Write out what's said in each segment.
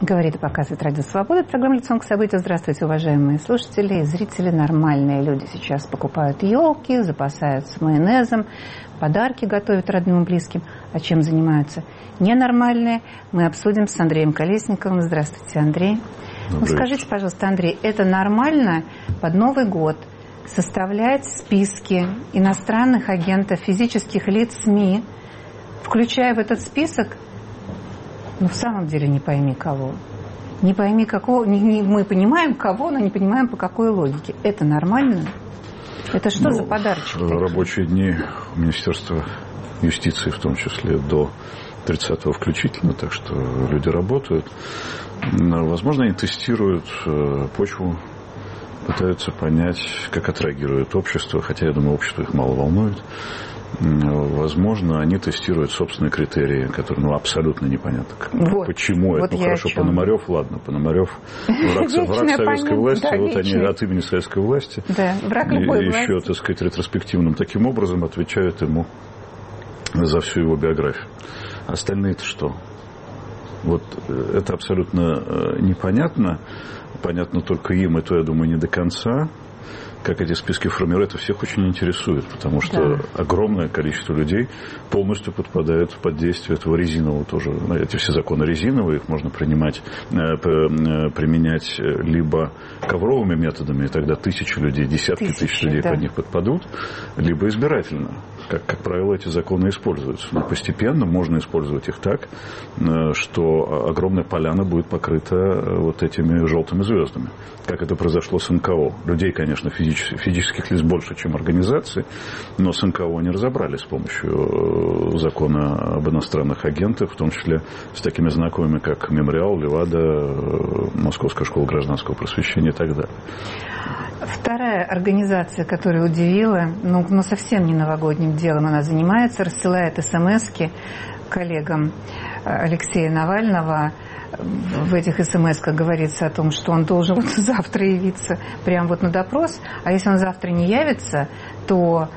Говорит и показывает Радио Свобода. Программа «Лицом к событию». Здравствуйте, уважаемые слушатели и зрители. Нормальные люди сейчас покупают елки, запасаются майонезом, подарки готовят родным и близким. А чем занимаются ненормальные? Мы обсудим с Андреем Колесниковым. Здравствуйте, Андрей. Ну, скажите, пожалуйста, Андрей, это нормально под Новый год составлять списки иностранных агентов, физических лиц СМИ, включая в этот список, в самом деле не пойми кого. Не пойми какого. Мы понимаем кого, но не понимаем по какой логике. Это нормально? Это что за подарочки? Рабочие дни Министерства юстиции, в том числе до 30-го включительно, так что люди работают. Возможно, они тестируют почву, пытаются понять, как отреагирует общество, хотя, я думаю, общество их мало волнует. Возможно, они тестируют собственные критерии, которые абсолютно непонятно. Почему это? Хорошо, Пономарев, ладно, Пономарев враг советской власти, они от имени советской власти еще, так сказать, ретроспективным таким образом отвечают ему за всю его биографию. Остальные-то что? Это абсолютно непонятно. Понятно только им, и то, я думаю, не до конца. Как эти списки формируют, это всех очень интересует, потому что огромное количество людей полностью подпадают под действие этого резинового тоже. Эти все законы резиновые, их можно применять либо ковровыми методами, и тогда тысячи людей, десятки тысяч людей под них подпадут, либо избирательно. Как правило, эти законы используются. Но постепенно можно использовать их так, что огромная поляна будет покрыта вот этими желтыми звездами. Как это произошло с НКО. Людей, конечно, физических лиц больше, чем организаций, но с НКО не разобрались с помощью закона об иностранных агентах, в том числе с такими знакомыми, как Мемориал, Левада, Московская школа гражданского просвещения и так далее. Вторая организация, которая удивила, но совсем не новогодним делом она занимается, рассылает смс-ки коллегам Алексея Навального. В этих смс-ках говорится о том, что он должен завтра явиться прямо на допрос, а если он завтра не явится, то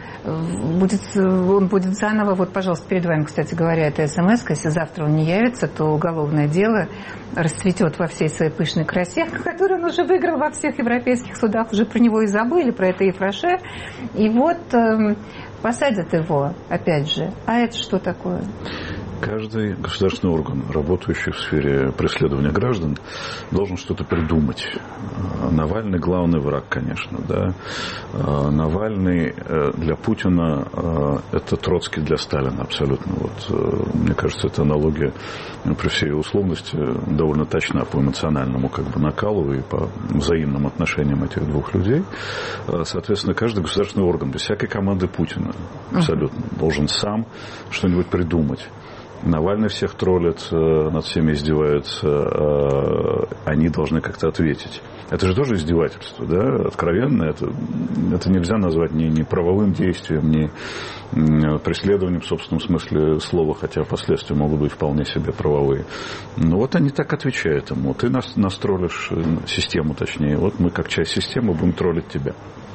он будет заново, пожалуйста, перед вами, кстати говоря, эта смс-ка, если завтра он не явится, то уголовное дело расцветет во всей своей пышной красе, которую он уже выиграл во всех европейских судах, уже про него и забыли, про это Ефраше, и посадят его, опять же. А это что такое? Каждый государственный орган, работающий в сфере преследования граждан, должен что-то придумать. Навальный главный враг, конечно, да. Навальный для Путина это Троцкий для Сталина абсолютно. Мне кажется, эта аналогия при всей условности довольно точна по эмоциональному накалу и по взаимным отношениям этих двух людей. Соответственно, каждый государственный орган без всякой команды Путина абсолютно должен сам что-нибудь придумать. Навальный всех троллит, над всеми издеваются, они должны как-то ответить. Это же тоже издевательство, да, откровенно. Это нельзя назвать ни правовым действием, ни преследованием в собственном смысле слова, хотя последствия могут быть вполне себе правовые. Но они так отвечают ему. Ты нас троллишь, систему точнее. Мы как часть системы будем троллить тебя.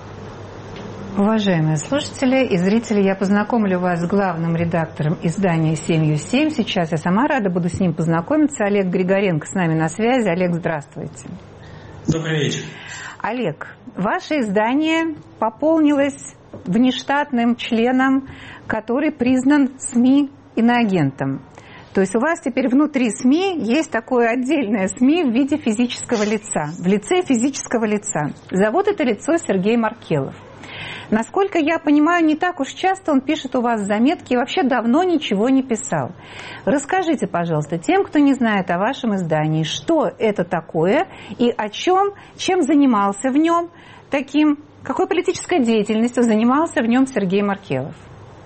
Уважаемые слушатели и зрители, я познакомлю вас с главным редактором издания «7ю7». Сейчас я сама рада буду с ним познакомиться. Олег Григоренко с нами на связи. Олег, здравствуйте. Добрый вечер. Олег, ваше издание пополнилось внештатным членом, который признан СМИ иноагентом. То есть у вас теперь внутри СМИ есть такое отдельное СМИ в виде физического лица, в лице физического лица. Зовут это лицо Сергей Маркелов. Насколько я понимаю, не так уж часто он пишет у вас заметки и вообще давно ничего не писал. Расскажите, пожалуйста, тем, кто не знает о вашем издании, что это такое и чем занимался в нем какой политической деятельностью занимался в нем Сергей Маркелов?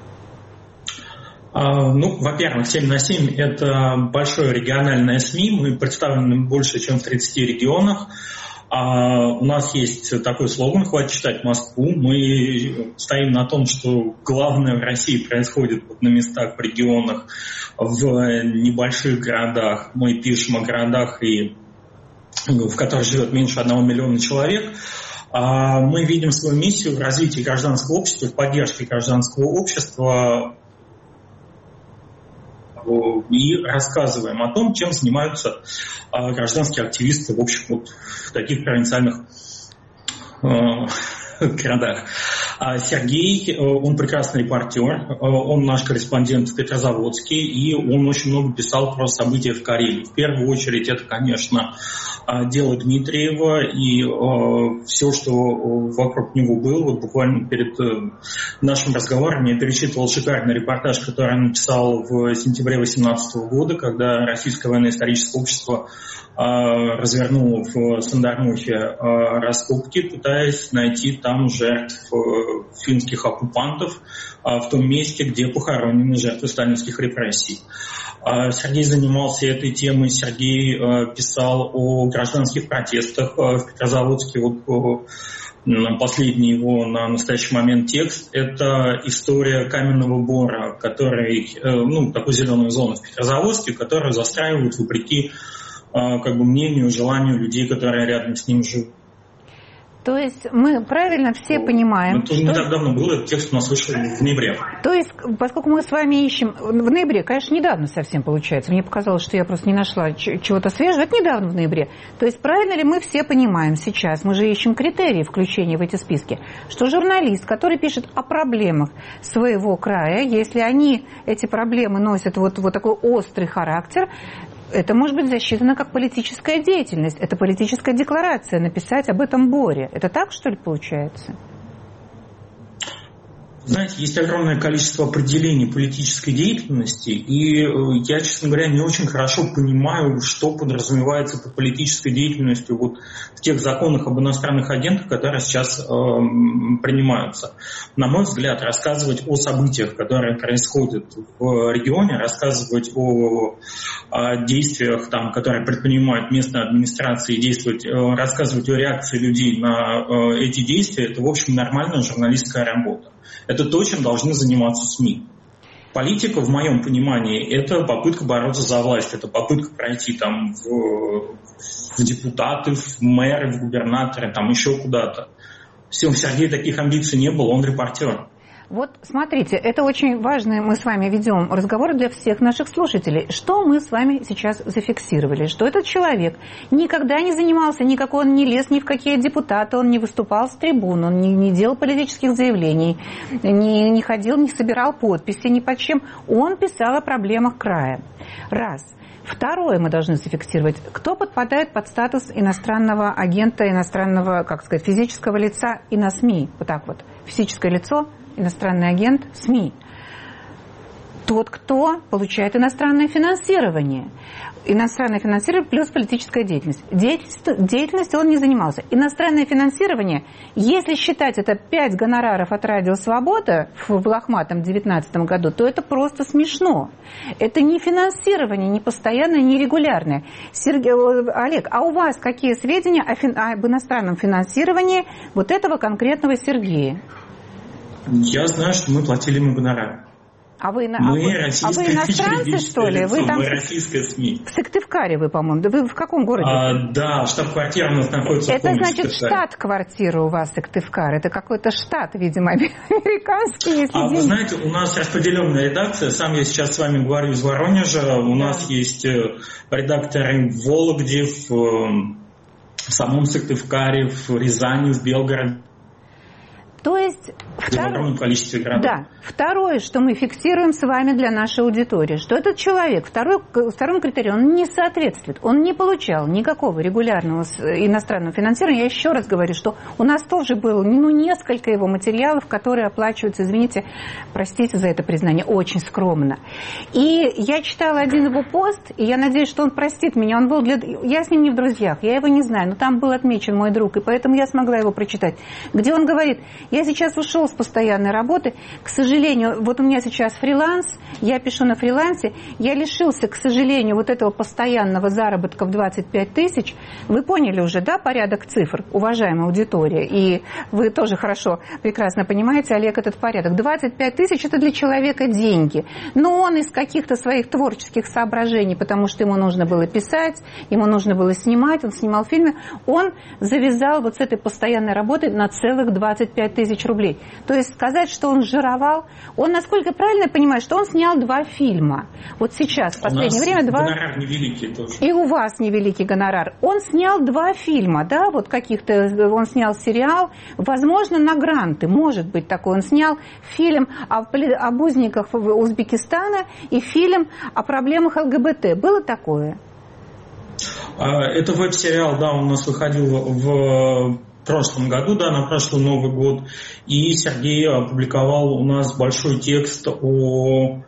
Во-первых, 7/7 – это большое региональное СМИ. Мы представлены больше, чем в 30 регионах. У нас есть такой слоган «Хватит читать Москву». Мы стоим на том, что главное в России происходит на местах, в регионах, в небольших городах. Мы пишем о городах, в которых живет меньше 1 миллиона человек. Мы видим свою миссию в развитии гражданского общества, в поддержке гражданского общества и рассказываем о том, чем занимаются гражданские активисты, в общем, вот в таких провинциальных городах. Сергей, он прекрасный репортер, он наш корреспондент в Петрозаводске, и он очень много писал про события в Карелии. В первую очередь это, конечно, дело Дмитриева и все, что вокруг него было. Вот буквально перед нашим разговором я перечитывал шикарный репортаж, который он написал в сентябре 2018 года, когда Российское военно-историческое общество развернуло в Сандармухе раскопки, пытаясь найти там жертв финских оккупантов в том месте, где похоронены жертвы сталинских репрессий. Сергей занимался этой темой, Сергей писал о гражданских протестах в Петрозаводске. Вот последний его на настоящий момент текст – это история каменного бора, который, такой зеленой зоны в Петрозаводске, которую застраивают вопреки мнению, желанию людей, которые рядом с ним живут. То есть мы правильно все понимаем, это не так давно было, этот текст у нас вышел в ноябре. То есть, поскольку мы с вами ищем в ноябре, конечно, недавно совсем получается, мне показалось, что я просто не нашла чего-то свежего, это недавно в ноябре. То есть правильно ли мы все понимаем сейчас, мы же ищем критерии включения в эти списки, что журналист, который пишет о проблемах своего края, если эти проблемы носят вот такой острый характер, это может быть засчитано как политическая деятельность. Это политическая декларация, написать об этом боре. Это так, что ли, получается? Знаете, есть огромное количество определений политической деятельности, и я, честно говоря, не очень хорошо понимаю, что подразумевается под политической деятельностью вот в тех законах об иностранных агентах, которые сейчас принимаются. На мой взгляд, рассказывать о событиях, которые происходят в регионе, рассказывать о действиях, которые предпринимают местные администрации, рассказывать о реакции людей на эти действия, это, в общем, нормальная журналистская работа. Это то, чем должны заниматься СМИ. Политика, в моем понимании, это попытка бороться за власть, это попытка пройти в депутаты, в мэры, в губернаторы, еще куда-то. У Сергея таких амбиций не было, он репортер. Вот смотрите, это очень важно, мы с вами ведем разговор для всех наших слушателей. Что мы с вами сейчас зафиксировали? Что этот человек никогда не занимался, он не лез ни в какие депутаты, он не выступал с трибун, он не делал политических заявлений, не ходил, не собирал подписи ни под чем. Он писал о проблемах края. Раз. Второе мы должны зафиксировать. Кто подпадает под статус иностранного агента, иностранного, физического лица и на СМИ? Вот так вот. Физическое лицо, иностранный агент, СМИ. Тот, кто получает иностранное финансирование. Иностранное финансирование плюс политическая деятельность. Деятельностью он не занимался. Иностранное финансирование, если считать это 5 гонораров от Радио Свобода в лохматом 2019 году, то это просто смешно. Это не финансирование, не постоянное, не регулярное. Олег, а у вас какие сведения об иностранном финансировании вот этого конкретного Сергея? Я знаю, что мы платили ему гонорар. А вы иностранцы, что ли? Вы там российская СМИ. В Сыктывкаре вы, по-моему. Да вы в каком городе? Да, штаб-квартира у нас находится в Сыктывкаре. Это значит штат-квартира у вас Сыктывкар. Это какой-то штат, видимо, американский. Вы знаете, у нас распределенная редакция. Сам я сейчас с вами говорю из Воронежа. У нас есть редакторы в Вологде, в самом Сыктывкаре, в Рязани, в Белгороде. То есть второе, что мы фиксируем с вами для нашей аудитории, что этот человек, второму критерию, он не соответствует, он не получал никакого регулярного иностранного финансирования. Я еще раз говорю, что у нас тоже было несколько его материалов, которые оплачиваются, простите за это признание, очень скромно. И я читала один его пост, и я надеюсь, что он простит меня. Я с ним не в друзьях, я его не знаю, но там был отмечен мой друг, и поэтому я смогла его прочитать, где он говорит: я сейчас ушел с постоянной работы, к сожалению, вот у меня сейчас фриланс, я пишу на фрилансе, я лишился, к сожалению, вот этого постоянного заработка в 25 тысяч. Вы поняли уже, да, порядок цифр, уважаемая аудитория, и вы тоже прекрасно понимаете, Олег, этот порядок. 25 тысяч – это для человека деньги, но он из каких-то своих творческих соображений, потому что ему нужно было писать, ему нужно было снимать, он снимал фильмы, он завязал вот с этой постоянной работой на целых 25 тысяч рублей. То есть сказать, что он жировал, он, насколько правильно понимаю, что он снял 2 фильма. Вот сейчас, в последнее время 2... гонорар невеликий тоже. И у вас невеликий гонорар. Он снял 2 фильма, да, вот каких-то, он снял сериал, возможно, на гранты, может быть такой. Он снял фильм об узниках Узбекистана и фильм о проблемах ЛГБТ. Было такое? Это веб-сериал, да, он у нас выходил в прошлом году, да, на прошлый Новый год. И Сергей опубликовал у нас большой текст о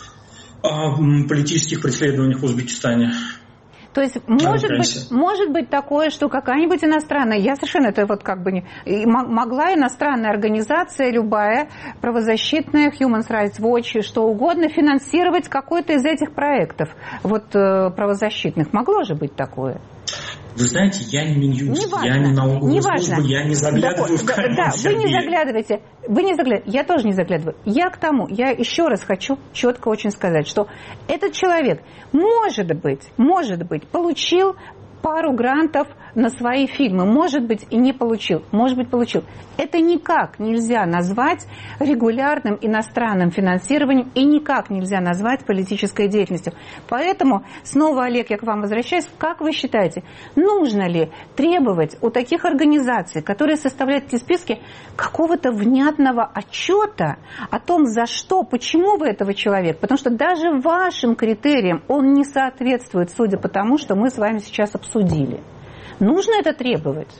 политических преследованиях в Узбекистане. То есть может быть такое, что какая-нибудь иностранная, я совершенно это вот как бы не... Могла иностранная организация, любая, правозащитная, Human Rights Watch, что угодно, финансировать какой-то из этих проектов вот, правозащитных. Могло же быть такое? Вы знаете, я не Минюст, я не налоговая служба, я не заглядываю в карман Сергея. Вы не заглядываете, я тоже не заглядываю. Я к тому, я еще раз хочу четко очень сказать, что этот человек, может быть, получил пару грантов на свои фильмы, может быть, и не получил, может быть, получил. Это никак нельзя назвать регулярным иностранным финансированием и никак нельзя назвать политической деятельностью. Поэтому, снова, Олег, я к вам возвращаюсь. Как вы считаете, нужно ли требовать у таких организаций, которые составляют эти списки, какого-то внятного отчета о том, за что, почему вы этого человека? Потому что даже вашим критериям он не соответствует, судя по тому, что мы с вами сейчас обсудили. Нужно это требовать?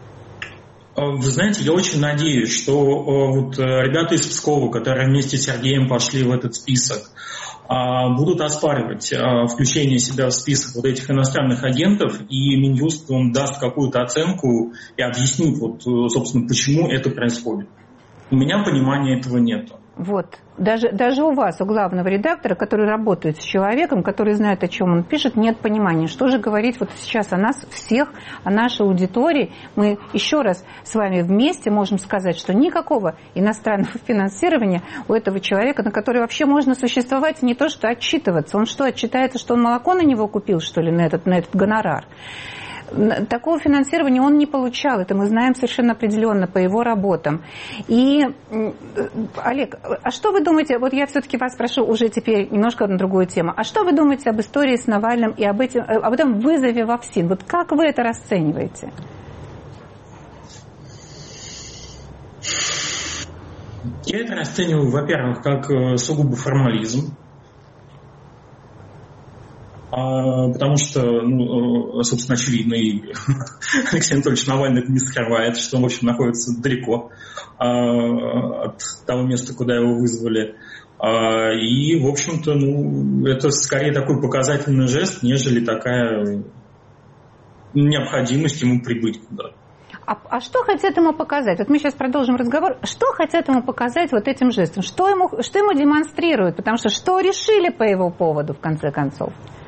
Вы знаете, я очень надеюсь, что вот ребята из Пскова, которые вместе с Сергеем пошли в этот список, будут оспаривать включение себя в список вот этих иностранных агентов, и Минюст он даст какую-то оценку и объяснит, вот, собственно, почему это происходит. У меня понимания этого нет. Вот. Даже у вас, у главного редактора, который работает с человеком, который знает, о чем он пишет, нет понимания. Что же говорить вот сейчас о нас всех, о нашей аудитории? Мы еще раз с вами вместе можем сказать, что никакого иностранного финансирования у этого человека, на который вообще можно существовать, не то что отчитываться. Он что, отчитается, что он молоко на него купил, что ли, на этот гонорар? Такого финансирования он не получал, это мы знаем совершенно определенно по его работам. И, Олег, а что вы думаете, вот я все-таки вас спрошу уже теперь немножко на другую тему, а что вы думаете об истории с Навальным и об этом вызове во ФСИН? Вот как вы это расцениваете? Я это расцениваю, во-первых, как сугубо формализм. Потому что, собственно, очевидно, и Алексей Анатольевич Навальный это не скрывает, что он, в общем, находится далеко от того места, куда его вызвали. И, в общем-то, это скорее такой показательный жест, нежели такая необходимость ему прибыть куда-то. А что хотят ему показать? Вот мы сейчас продолжим разговор. Что хотят ему показать вот этим жестом? Что ему демонстрируют? Потому что решили по его поводу, в конце концов?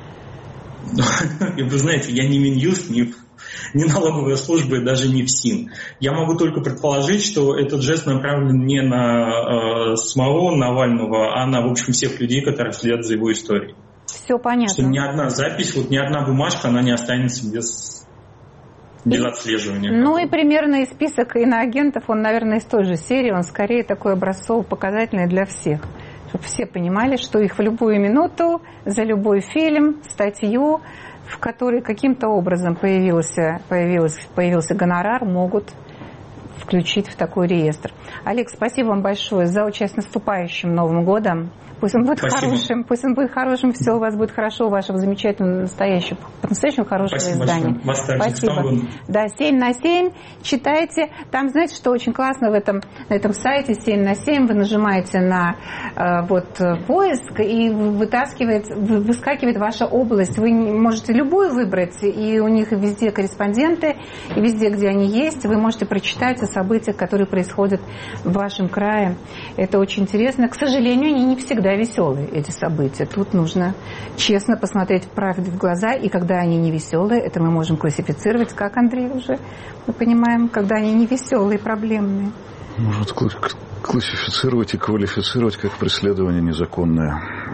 Вы знаете, я не Минюст, не налоговая служба и даже не ФСИН. Я могу только предположить, что этот жест направлен не на самого Навального, а на, в общем, всех людей, которые следят за его историей. Все понятно. Что ни одна запись, вот ни одна бумажка, она не останется без отслеживания. Ну и примерно и список иноагентов, он, наверное, из той же серии, он скорее такой образцово-показательный для всех. Чтобы все понимали, что их в любую минуту, за любой фильм, статью, в которой каким-то образом появился гонорар, могут включить в такой реестр. Олег, спасибо вам большое за участие в наступающим Новым годом. Пусть он будет хорошим, все у вас будет хорошо, у вашего замечательного, по-настоящему хорошего издания. Спасибо. Да, 7 на 7. Читайте. Там, знаете, что очень классно на этом сайте 7 на 7. Вы нажимаете на поиск, и выскакивает ваша область. Вы можете любую выбрать, и у них везде корреспонденты, и везде, где они есть, вы можете прочитать о событиях, которые происходят в вашем крае. Это очень интересно. К сожалению, они не всегда веселые, эти события. Тут нужно честно посмотреть правде в глаза, и когда они не веселые, это мы можем классифицировать, как, Андрей, уже мы понимаем, когда они не веселые, проблемные. Можно классифицировать и квалифицировать как преследование незаконное.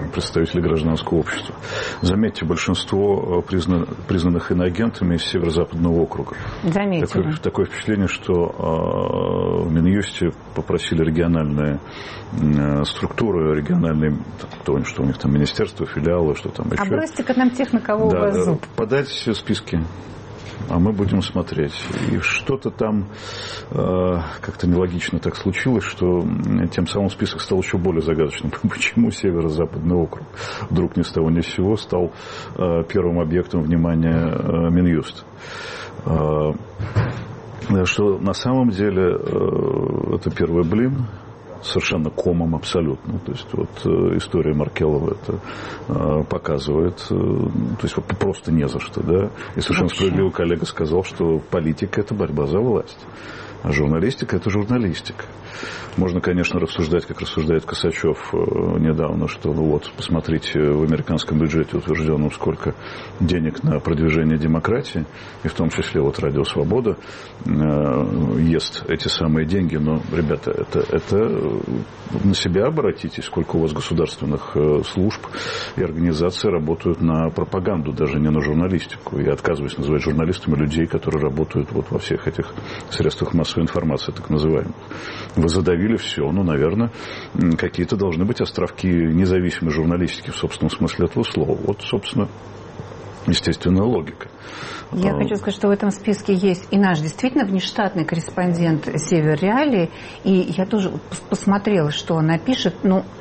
представители гражданского общества. Заметьте, большинство признанных иноагентами из Северо-Западного округа. Заметили. Такое впечатление, что в Минюсте попросили региональные структуры, региональные, что у них там министерство, филиалы, что там еще. А бросьте-ка нам тех, на кого у вас зуб. Подать списки. А мы будем смотреть. И что-то там как-то нелогично так случилось, что тем самым список стал еще более загадочным. Почему Северо-Западный округ вдруг ни с того ни с сего стал первым объектом внимания Минюста? Что на самом деле это первый блин. Совершенно комом абсолютно. То есть вот история Маркелова это показывает. То есть просто не за что. Да? И совершенно справедливо коллега сказал, что политика – это борьба за власть. А журналистика – это журналистика. Можно, конечно, рассуждать, как рассуждает Косачев недавно, что посмотрите, в американском бюджете утвержденном сколько денег на продвижение демократии, и в том числе Радио Свобода ест эти самые деньги. Но, ребята, это на себя обратите, сколько у вас государственных служб и организаций работают на пропаганду, даже не на журналистику. Я отказываюсь называть журналистами людей, которые работают во всех этих средствах массовой информации, так называемых. Вы задавили все. Наверное, какие-то должны быть островки независимой журналистики в собственном смысле этого слова. Собственно, естественная логика. Я хочу сказать, что в этом списке есть и наш действительно внештатный корреспондент «Север Реалии». И я тоже посмотрела, что она пишет.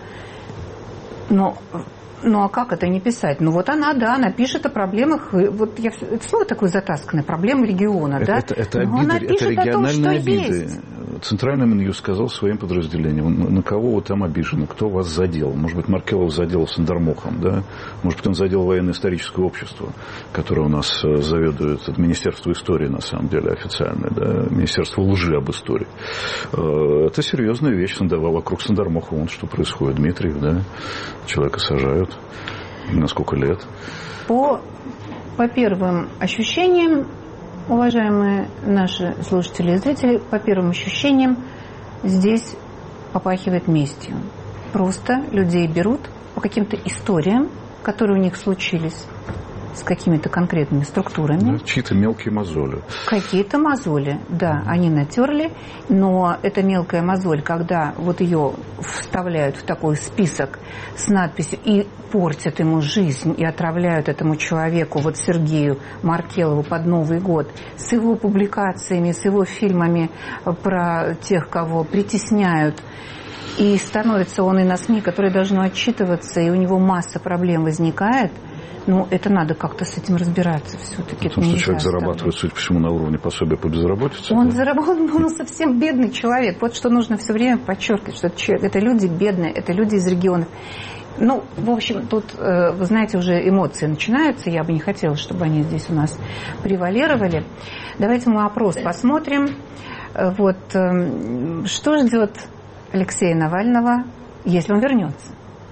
А как это не писать? Она пишет о проблемах. Это слово такое затасканное, проблемы региона. Это обиды, это региональные обиды. Центральный Минюст сказал своим подразделениям, на кого вы там обижены, кто вас задел. Может быть, Маркелов задел Сандармохом, да? Может быть, он задел военно-историческое общество, которое у нас заведует, это Министерство истории, на самом деле, официальное, да? Министерство лжи об истории. Это серьезная вещь. Вокруг Сандармоха что происходит? Дмитриев, да? Человека сажают. На сколько лет? По первым ощущениям, уважаемые наши слушатели и зрители, по первым ощущениям, здесь попахивает местью. Просто людей берут по каким-то историям, которые у них случились с какими-то конкретными структурами. Да, чьи-то мелкие мозоли. Какие-то мозоли, да, они натерли, но эта мелкая мозоль, когда ее вставляют в такой список с надписью и портят ему жизнь, и отравляют этому человеку, Сергею Маркелову под Новый год, с его публикациями, с его фильмами про тех, кого притесняют, и становится он и на СМИ, которые должны отчитываться, и у него масса проблем возникает. Это надо как-то с этим разбираться все-таки. Потому что человек зарабатывает, судя по всему, на уровне пособия по безработице. Он совсем бедный человек. Вот что нужно все время подчеркивать, что это люди бедные, это люди из регионов. В общем, тут, вы знаете, уже эмоции начинаются. Я бы не хотела, чтобы они здесь у нас превалировали. Давайте мы опрос посмотрим. Что ждет Алексея Навального, если он вернется?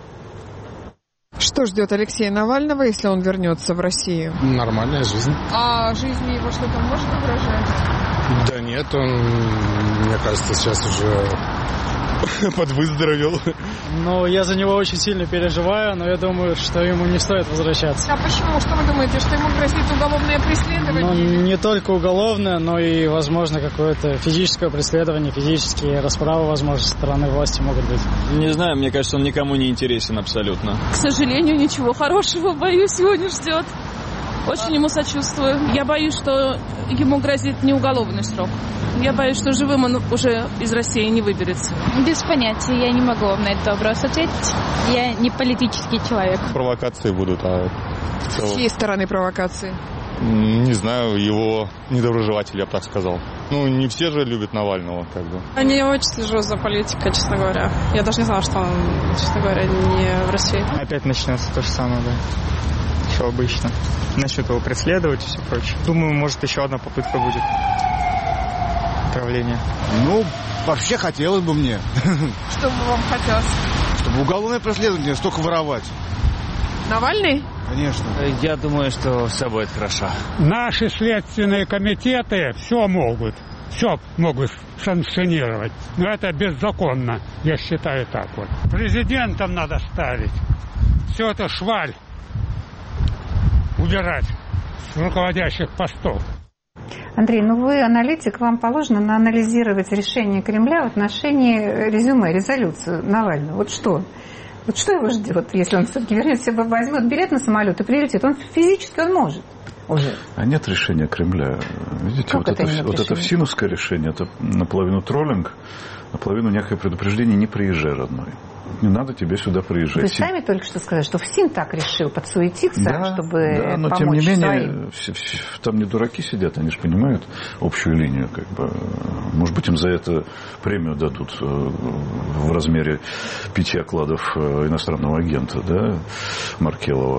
Что ждет Алексея Навального, если он вернется в Россию? Нормальная жизнь. А жизни его что-то может угрожать? Да нет, он, мне кажется, сейчас уже подвыздоровел. Я за него очень сильно переживаю, но я думаю, что ему не стоит возвращаться. А почему? Что вы думаете, что ему грозит уголовное преследование? Не только уголовное, но и, возможно, какое-то физическое преследование, физические расправы, возможно, со стороны власти могут быть. Не знаю, мне кажется, он никому не интересен абсолютно. К сожалению, ничего хорошего, боюсь, его не ждет. Очень ему сочувствую. Я боюсь, что ему грозит не уголовный срок. Я боюсь, что живым он уже из России не выберется. Без понятия. Я не могу вам на этот вопрос ответить. Я не политический человек. Провокации будут, а в целом... С чьей стороны провокации? Не знаю, его недоброжелатели, я бы так сказал. Не все же любят Навального, Я не очень слежу за политикой, честно говоря. Я даже не знала, что он, честно говоря, не в России. Опять начнется то же самое, да. Все обычно. Начнут его преследовать и все прочее. Думаю, может, еще одна попытка будет отравления. Вообще хотелось бы мне. Что бы вам хотелось? Чтобы уголовное преследование, столько воровать. Навальный? Конечно. Я думаю, что все будет хорошо. Наши следственные комитеты все могут санкционировать. Но это беззаконно, я считаю так. Президентом надо ставить. все это шваль убирать с руководящих постов. Андрей, ну вы аналитик, вам положено анализировать решение Кремля в отношении резолюцию Навального. Вот что его ждет, если он все-таки вернется, возьмет билет на самолет и прилетит? Он физически может уже. А нет решения Кремля. Видите, вот это всинусское решение, это наполовину троллинг, наполовину некое предупреждение: не приезжай, родной. Не надо тебе сюда приезжать. Вы сами только что сказали, что ФСИН так решил подсуетиться, чтобы да, но помочь тем не своим. менее, там не дураки сидят, они же понимают общую линию. Как бы. Может быть, им за это премию дадут в размере 5 окладов иностранного агента, да, Маркелова,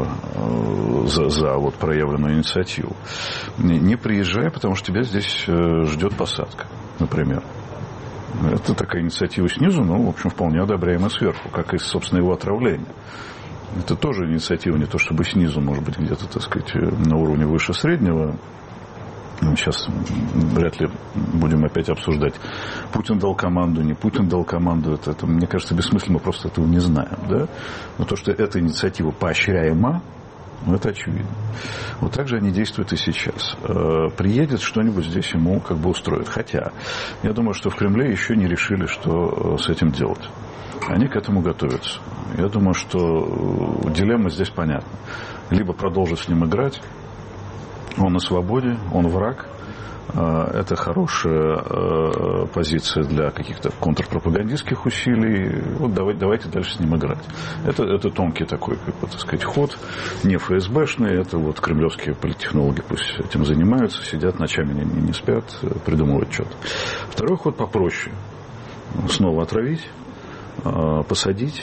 за вот проявленную инициативу. Не приезжай, потому что тебя здесь ждет посадка, например. Это такая инициатива снизу, но, в общем, вполне одобряемая сверху, как и, собственно, его отравление. Это тоже инициатива не то чтобы снизу, может быть, где-то, так сказать, на уровне выше среднего. Сейчас вряд ли будем опять обсуждать, Путин дал команду, не Путин дал команду. Это, мне кажется, бессмысленно, мы просто этого не знаем. Да? Но то, что эта инициатива поощряема, это очевидно. Вот так же они действуют и сейчас. Приедет, что-нибудь здесь ему как бы устроит. Хотя, я думаю, что в Кремле еще не решили, что с этим делать. Они к этому готовятся. Я думаю, что дилемма здесь понятна. Либо продолжить с ним играть, он на свободе, он враг. Это хорошая позиция для каких-то контрпропагандистских усилий. Вот давайте дальше с ним играть. Это тонкий такой, как бы, так сказать, ход, не ФСБшный. Это вот кремлевские политтехнологи пусть этим занимаются, сидят ночами, не спят, придумывают что-то. Второй ход попроще. Снова отравить, посадить.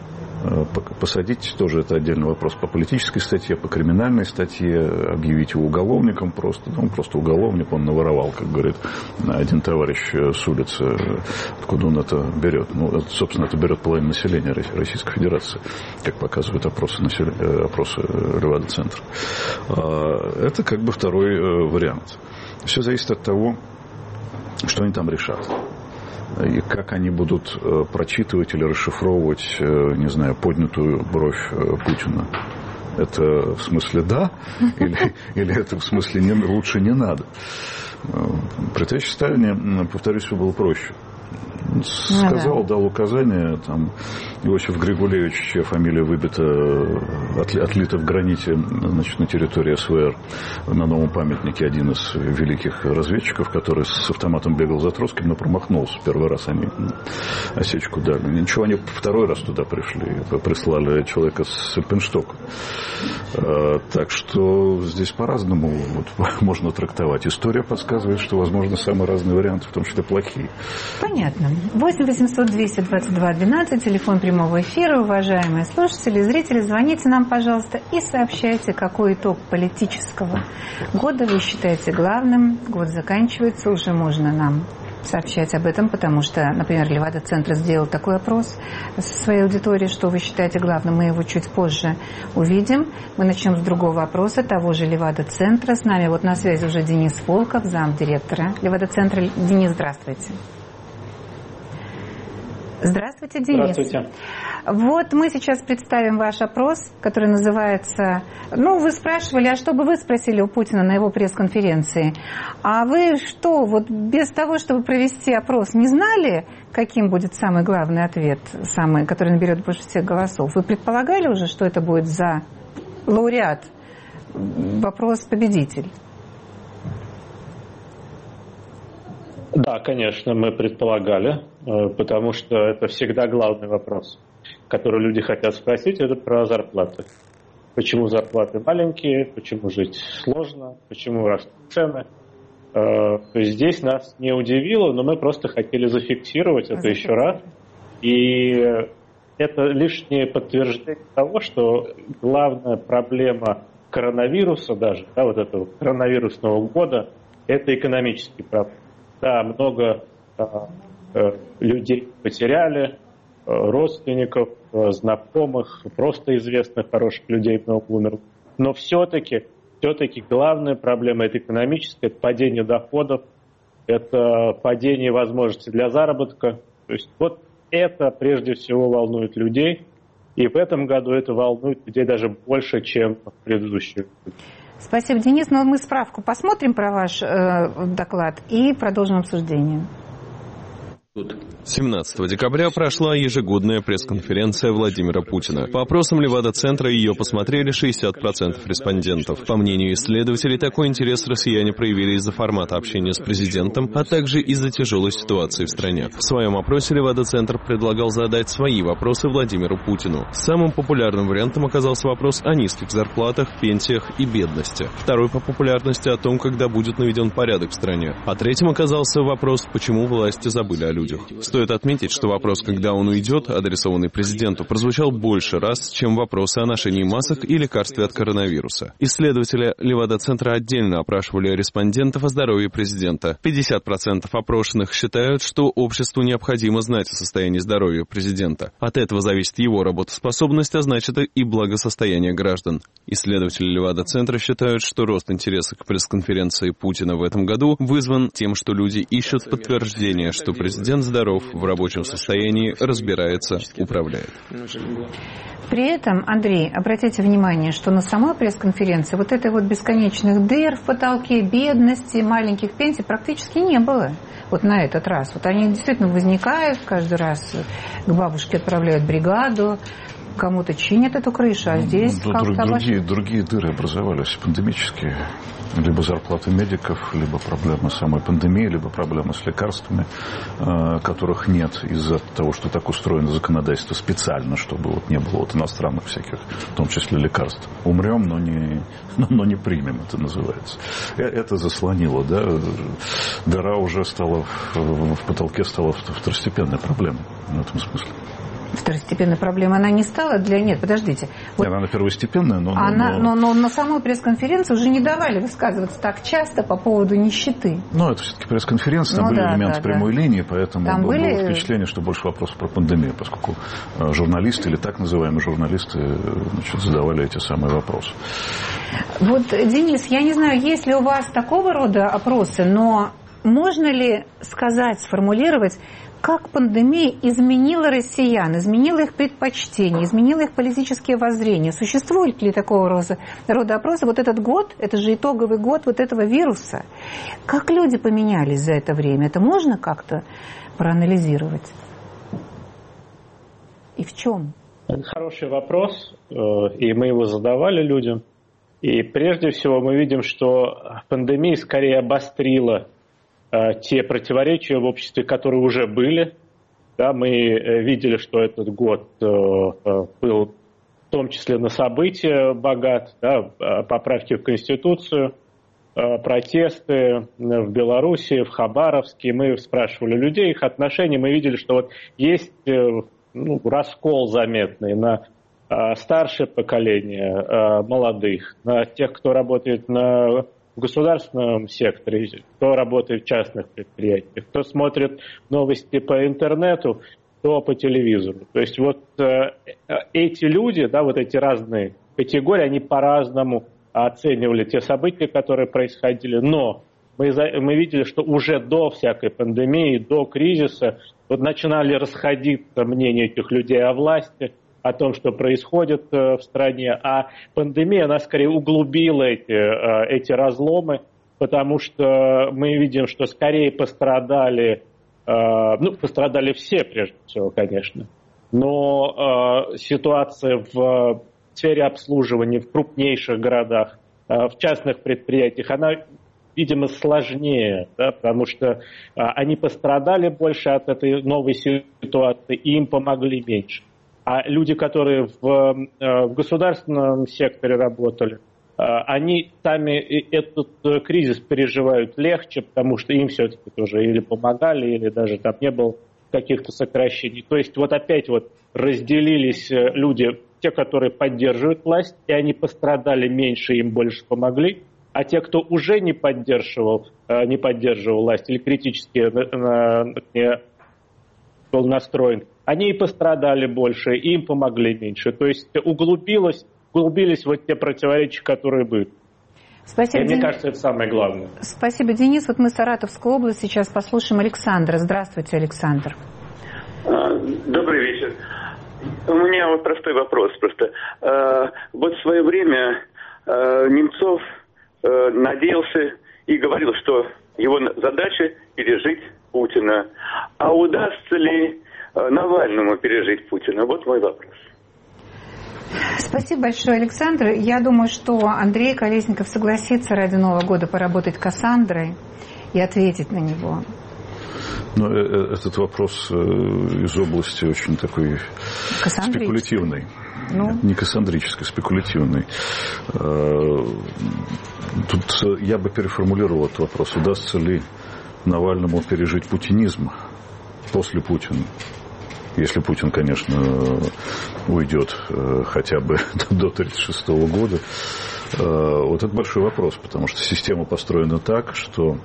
Посадить тоже это отдельный вопрос по политической статье, по криминальной статье, объявить его уголовником просто. Он просто уголовник, он наворовал, как говорит один товарищ с улицы. Откуда он это берет? Собственно, это берет половину населения Российской Федерации, как показывают опросы Левада-центра. Это как бы второй вариант. Все зависит от того, что они там решат. И как они будут прочитывать или расшифровывать, не знаю, поднятую бровь Путина. Это в смысле да? Или это в смысле лучше не надо? При товарище Сталине, повторюсь, все было проще. Сказал, дал указание, там, Иосиф Григулевич, чья фамилия выбита, отлита в граните, значит, на территории СВР, на новом памятнике, один из великих разведчиков, который с автоматом бегал за Троцким, но промахнулся. Первый раз они осечку дали. Ничего, они второй раз туда пришли, прислали человека с Альпенштока. Так что здесь по-разному можно трактовать. История подсказывает, что, возможно, самые разные варианты, в том числе плохие. Понятно. 8 800 222 12, телефон прямого эфира. Уважаемые слушатели, зрители, звоните нам, пожалуйста, и сообщайте, какой итог политического года вы считаете главным. Год заканчивается, уже можно нам сообщать об этом, потому что, например, Левада-центр сделал такой опрос со своей аудиторией, что вы считаете главным. Мы его чуть позже увидим. Мы начнем с другого опроса, того же Левада-центра. С нами вот на связи уже Денис Волков, замдиректора Левада-центра. Денис, здравствуйте. Здравствуйте, Денис. Здравствуйте. Вот мы сейчас представим ваш опрос, который называется... вы спрашивали, а что бы вы спросили у Путина на его пресс-конференции? А вы что, вот без того, чтобы провести опрос, не знали, каким будет самый главный ответ, который наберет больше всех голосов? Вы предполагали уже, что это будет за лауреат? Вопрос-победитель. Да, конечно, мы предполагали, потому что это всегда главный вопрос, который люди хотят спросить, это про зарплаты. Почему зарплаты маленькие, почему жить сложно, почему растут цены. То есть здесь нас не удивило, но мы просто хотели зафиксировать это еще раз. И это лишнее подтверждение того, что главная проблема коронавируса даже, вот этого коронавирусного года, это экономический проблем. Да, много людей потеряли, родственников, знакомых, просто известных, хороших людей много умерло. Но все-таки главная проблема это экономическая, это падение доходов, это падение возможностей для заработка. То есть вот это прежде всего волнует людей. И в этом году это волнует людей даже больше, чем в предыдущих. Спасибо, Денис. Но мы справку посмотрим про ваш доклад и продолжим обсуждение. 17 декабря прошла ежегодная пресс-конференция Владимира Путина. По опросам Левада-центра ее посмотрели 60% респондентов. По мнению исследователей, такой интерес россияне проявили из-за формата общения с президентом, а также из-за тяжелой ситуации в стране. В своем опросе Левада-центр предлагал задать свои вопросы Владимиру Путину. Самым популярным вариантом оказался вопрос о низких зарплатах, пенсиях и бедности. Второй по популярности о том, когда будет наведен порядок в стране. А третьим оказался вопрос, почему власти забыли о людях. Стоит отметить, что вопрос, когда он уйдет, адресованный президенту, прозвучал больше раз, чем вопросы о ношении масок и лекарстве от коронавируса. Исследователи Левада-центра отдельно опрашивали респондентов о здоровье президента. 50% опрошенных считают, что обществу необходимо знать о состоянии здоровья президента. От этого зависит его работоспособность, а значит и благосостояние граждан. Исследователи Левада-центра считают, что рост интереса к пресс-конференции Путина в этом году вызван тем, что люди ищут подтверждение, что президент здоров, в рабочем состоянии, разбирается, управляет. При этом, Андрей, обратите внимание, что на самой пресс-конференции вот этой вот бесконечных дыр в потолке, бедности, маленьких пенсий практически не было. Вот на этот раз. Вот они действительно возникают, каждый раз к бабушке отправляют бригаду, кому-то чинят эту крышу, а здесь другие дыры образовались пандемические. Либо зарплаты медиков, либо проблемы самой пандемии, либо проблемы с лекарствами, которых нет из-за того, что так устроено законодательство специально, чтобы вот не было вот иностранных всяких, в том числе лекарств. Умрем, но не примем, это называется. Это заслонило, да. Дыра уже стала в потолке, стала второстепенной проблемой в этом смысле. Второстепенной проблемой она не стала для... Нет, подождите. Вот она первостепенная, но на самой пресс-конференции уже не давали высказываться так часто по поводу нищеты. Но это все-таки пресс-конференция, там были элементы прямой линии, поэтому там было впечатление, что больше вопросов про пандемию, поскольку журналисты или так называемые журналисты задавали эти самые вопросы. Вот, Денис, я не знаю, есть ли у вас такого рода опросы, но можно ли сказать, сформулировать, как пандемия изменила россиян, изменила их предпочтения, изменила их политические воззрения? Существует ли такого рода опросы? Вот этот год, это же итоговый год вот этого вируса. Как люди поменялись за это время? Это можно как-то проанализировать? И в чем? Это хороший вопрос, и мы его задавали людям. И прежде всего мы видим, что пандемия скорее обострила те противоречия в обществе, которые уже были. Да, мы видели, что этот год был в том числе на события богат, да, поправки в Конституцию, протесты в Беларуси, в Хабаровске. Мы спрашивали людей, их отношения. Мы видели, что вот есть раскол заметный на старшее поколение молодых, на тех, кто работает в государственном секторе, кто работает в частных предприятиях, кто смотрит новости по интернету, кто по телевизору. То есть вот эти люди, да, вот эти разные категории, они по-разному оценивали те события, которые происходили. Но мы видели, что уже до всякой пандемии, до кризиса вот начинали расходиться мнения этих людей о власти, о том, что происходит в стране. А пандемия, она скорее углубила эти разломы, потому что мы видим, что скорее пострадали все, прежде всего, конечно. Но ситуация в сфере обслуживания в крупнейших городах, в частных предприятиях, она, видимо, сложнее, да, потому что они пострадали больше от этой новой ситуации, и им помогли меньше. А люди, которые в государственном секторе работали, они сами этот кризис переживают легче, потому что им все-таки тоже или помогали, или даже там не было каких-то сокращений. То есть вот опять вот разделились люди, те, которые поддерживают власть, и они пострадали меньше, им больше помогли. А те, кто уже не поддерживал власть или критически был настроен, они и пострадали больше, и им помогли меньше. То есть углубились вот те противоречия, которые были. Спасибо, Мне кажется, это самое главное. Спасибо, Денис. Вот мы Саратовскую область сейчас послушаем Александра. Здравствуйте, Александр. Добрый вечер. У меня вот простой вопрос просто. Вот в свое время Немцов надеялся и говорил, что его задача пережить Путина. А удастся ли Навальному пережить Путина? Вот мой вопрос. Спасибо большое, Александр. Я думаю, что Андрей Колесников согласится ради Нового года поработать Кассандрой и ответить на него. Но этот вопрос из области очень такой спекулятивной. Не кассандрической, спекулятивной. Тут я бы переформулировал этот вопрос. Удастся ли Навальному пережить путинизм после Путина? Если Путин, конечно, уйдет хотя бы до 1936 года. Вот это большой вопрос, потому что система построена так, что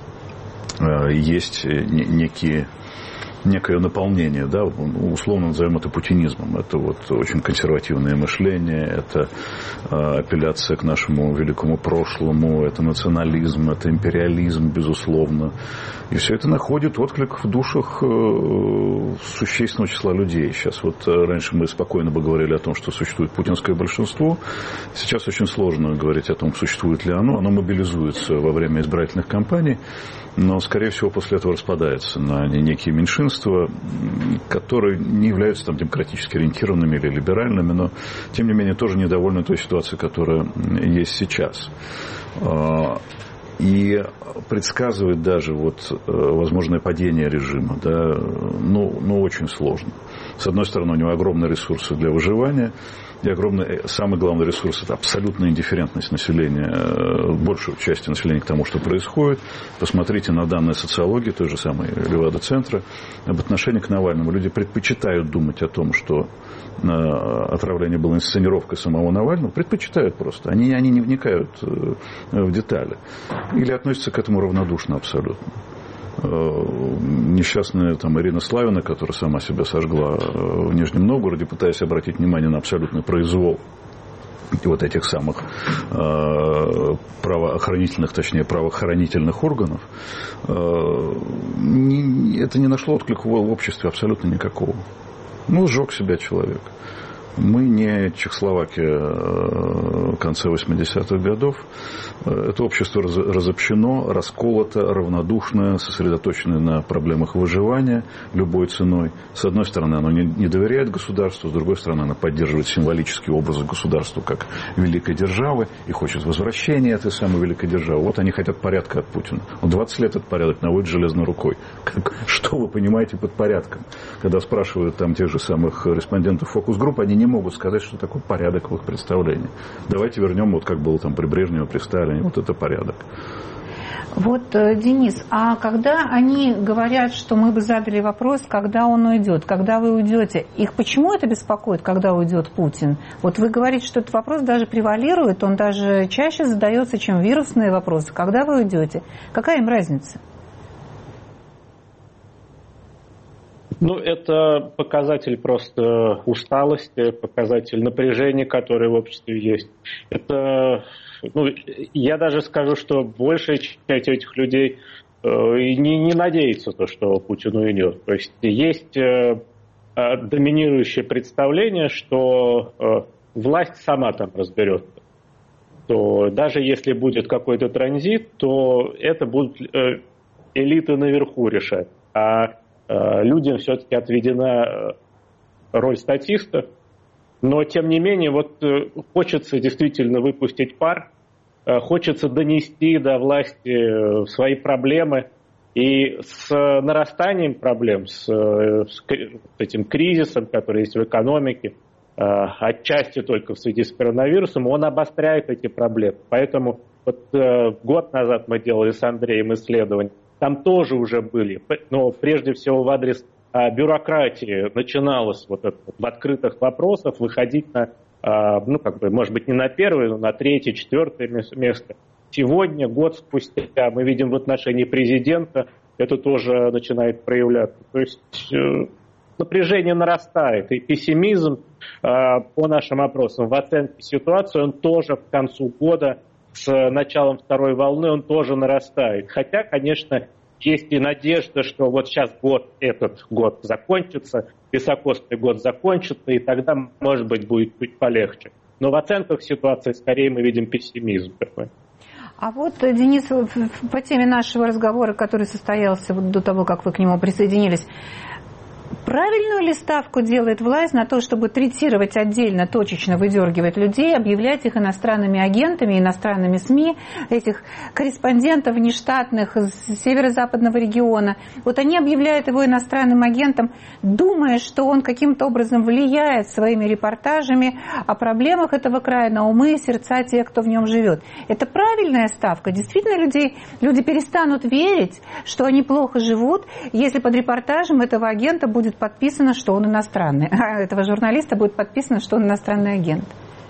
есть некое наполнение, да, условно назовем это путинизмом. Это вот очень консервативное мышление, это апелляция к нашему великому прошлому, это национализм, это империализм, безусловно. И все это находит отклик в душах существенного числа людей. Сейчас вот раньше мы спокойно бы говорили о том, что существует путинское большинство. Сейчас очень сложно говорить о том, существует ли оно. Оно мобилизуется во время избирательных кампаний, но, скорее всего, после этого распадается на некие меньшинства, которые не являются там демократически ориентированными или либеральными, но, тем не менее, тоже недовольны той ситуацией, которая есть сейчас. И предсказывать даже вот возможное падение режима, да, очень сложно. С одной стороны, у него огромные ресурсы для выживания, и самый главный ресурс – это абсолютная индифферентность населения, большей части населения к тому, что происходит. Посмотрите на данные социологии, той же самой Левада-центра, об отношении к Навальному. Люди предпочитают думать о том, что отравление было инсценировкой самого Навального, предпочитают просто. Они не вникают в детали. Или относятся к этому равнодушно абсолютно. Несчастная там Ирина Славина, которая сама себя сожгла в Нижнем Новгороде, пытаясь обратить внимание на абсолютный произвол вот этих самых правоохранительных органов, это не нашло отклика в обществе абсолютно никакого. Сжег себя человек. Мы не Чехословакия конца 80-х годов. Это общество разобщено, расколото, равнодушное, сосредоточенное на проблемах выживания любой ценой. С одной стороны, оно не доверяет государству, с другой стороны, оно поддерживает символический образ государства как великой державы и хочет возвращения этой самой великой державы. Вот они хотят порядка от Путина. Он 20 лет этот порядок наводит железной рукой. Что вы понимаете под порядком? Когда спрашивают там тех же самых респондентов фокус-групп, они не могут сказать, что такое порядок в их представлении. Давайте вернем, вот как было там при Брежневе, при Сталине, вот это порядок. Вот, Денис, а когда они говорят, что мы бы задали вопрос, когда он уйдет, когда вы уйдете, их почему это беспокоит, когда уйдет Путин? Вот вы говорите, что этот вопрос даже превалирует, он даже чаще задается, чем вирусные вопросы. Когда вы уйдете? Какая им разница? Это показатель просто усталости, показатель напряжения, которое в обществе есть. Это, я даже скажу, что большая часть этих людей не надеется, что Путин уйдет. То есть доминирующее представление, что власть сама там разберется. То даже если будет какой-то транзит, то это будут элиты наверху решать. А людям все-таки отведена роль статиста, но тем не менее хочется действительно выпустить пар, хочется донести до власти свои проблемы, и с нарастанием проблем, с этим кризисом, который есть в экономике, отчасти только в связи с коронавирусом, он обостряет эти проблемы. Поэтому год назад мы делали с Андреем исследование. Там тоже уже были, но прежде всего в адрес бюрократии начиналось в открытых вопросах выходить на, может быть, не на первое, но на третье, четвертое место. Сегодня, год спустя, мы видим в отношении президента, это тоже начинает проявляться. То есть напряжение нарастает, и пессимизм по нашим опросам в оценке ситуации, он тоже к концу года с началом второй волны он тоже нарастает. Хотя, конечно, есть и надежда, что вот сейчас этот год закончится, високосный год закончится, и тогда, может быть, будет чуть полегче. Но в оценках ситуации скорее мы видим пессимизм такой. А вот, Денис, по теме нашего разговора, который состоялся до того, как вы к нему присоединились, правильную ли ставку делает власть на то, чтобы третировать отдельно, точечно выдергивать людей, объявлять их иностранными агентами, иностранными СМИ, этих корреспондентов внештатных из северо-западного региона? Вот они объявляют его иностранным агентом, думая, что он каким-то образом влияет своими репортажами о проблемах этого края на умы и сердца тех, кто в нем живет. Это правильная ставка? Действительно, люди перестанут верить, что они плохо живут, если под репортажем этого агента будет подписано, что он иностранный, а этого журналиста будет подписано, что он иностранный агент?